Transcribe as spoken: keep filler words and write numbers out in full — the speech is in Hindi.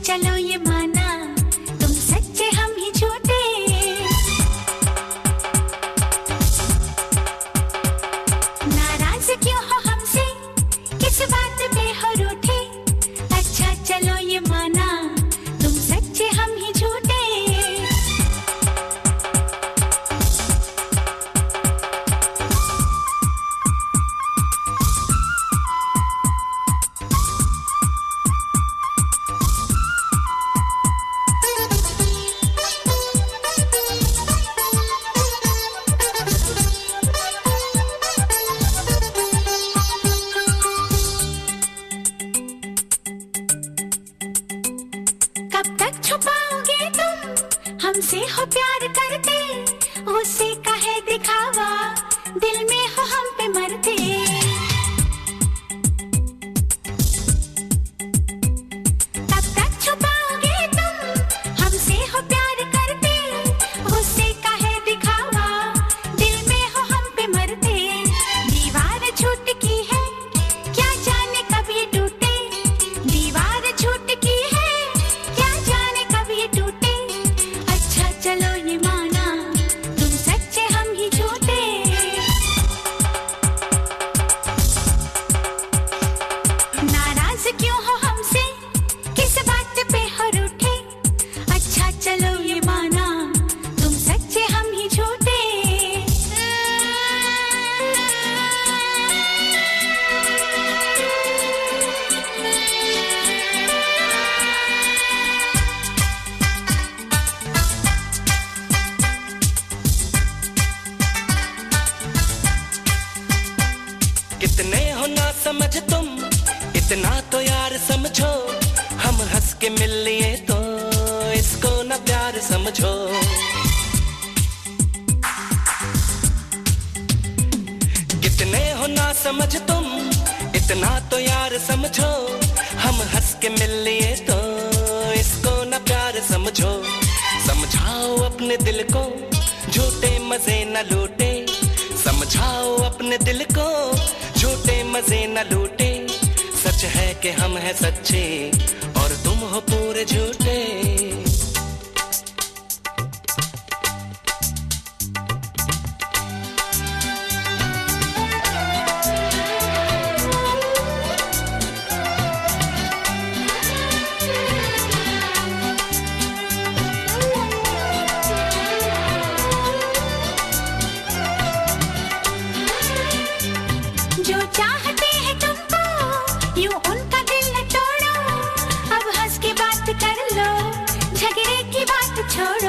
चलो ये माना, तुम सच्चे हम ही झूठे। नाराज क्यों हो हमसे, किस बात पे हो रूठे? अच्छा चलो ये माना, तुम सच्चे हम ही झूठे। कब तक छुपाओगे तुम हमसे हो प्यार करते, उसे कहे दिखावा, दिल में हो हम पे मरते। कब तक छुपाओगे तुम हमसे हो प्यार करते, उसे कहे दिखावा, दिल में हो हम पे मरते। दीवार झूठ की है, क्या जाने कब ये टूटे। दीवार झूठ की है, क्या जाने कब ये टूटे। अच्छा चलो ये माना, तुम सच्चे हम ही झूठे। नाराज क्यों हो हमसे, किस बात पे हो रूठे। अच्छा चलो ये माना, तुम सच्चे हम ही झूठे। कितने हो ना समझ तुम, इतना तो यार समझो। हम हंस के मिल लिए तो इसको ना प्यार समझो। कितने हो ना समझ तुम, इतना तो यार समझो। हम हंस के मिल लिए तो इसको ना प्यार समझो। समझाओ अपने दिल को, झूठे मजे न लूटे। समझाओ अपने दिल को, झूठे मजे न लूटे। सच है कि हम हैं सच्चे और तुम हो पूरे झूठे। जो चाहते हैं तुमको, यूं उनका दिल न तोड़ो। अब हंस के बात कर लो, झगड़े की बात छोड़ो।